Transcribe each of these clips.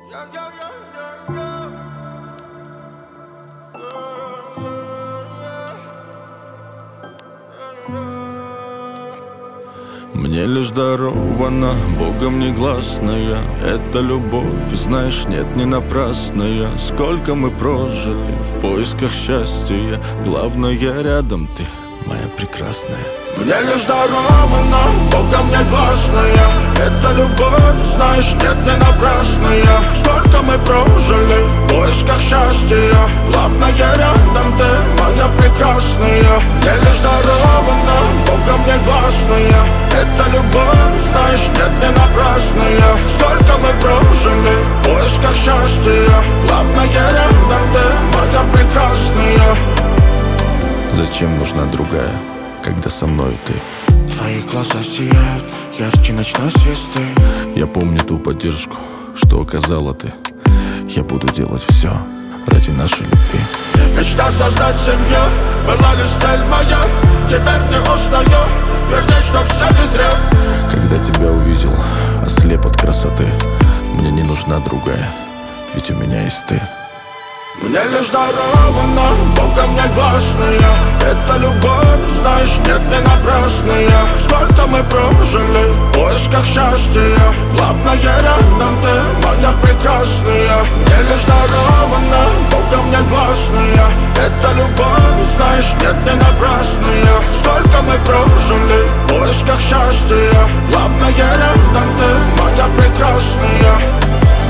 Мне лишь дарована Богом негласная эта любовь, и знаешь, нет, не напрасная. Сколько мы прожили в поисках счастья, главное, рядом ты, моя прекрасная. Мне лишь дарована Богом негласная эта любовь, знаешь, нет, не напрасная. Сколько мы прожили в поисках счастья, главное, рядом ты, моя прекрасная. Мне лишь дарована Богом негласная эта любовь, знаешь, нет, не напрасная. Сколько мы прожили в поисках счастья, главное, рядом ты, моя прекрасная. Зачем нужна другая, когда со мной ты? Твои глаза сияют ярче ночной звезды. Я помню ту поддержку, что оказала ты. Я буду делать все ради нашей любви. Мечта создать семью была лишь цель моя. Теперь не устаю твердить, что все не зря. Когда тебя увидел, ослеп от красоты. Мне не нужна другая, ведь у меня есть ты. Мне лишь дарована Богом негласная эта любовь, знаешь, нет, не напрасная. Сколько мы прожили в поисках счастья, главное, рядом ты, моя прекрасная. Мне лишь дарована Богом негласная эта любовь, знаешь, нет, не напрасная. Сколько мы прожили в поисках счастья, главное, рядом ты, моя прекрасная.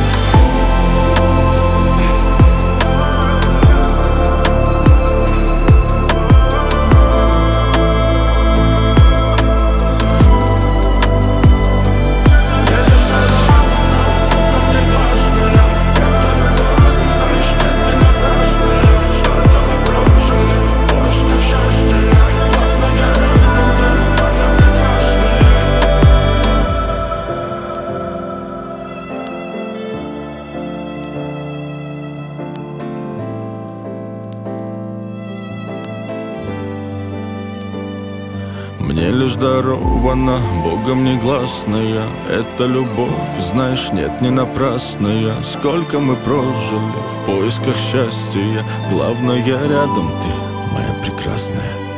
Мне лишь дарована Богом негласная эта любовь, и знаешь, нет, не напрасная. Сколько мы прожили в поисках счастья, главное, рядом ты, моя прекрасная.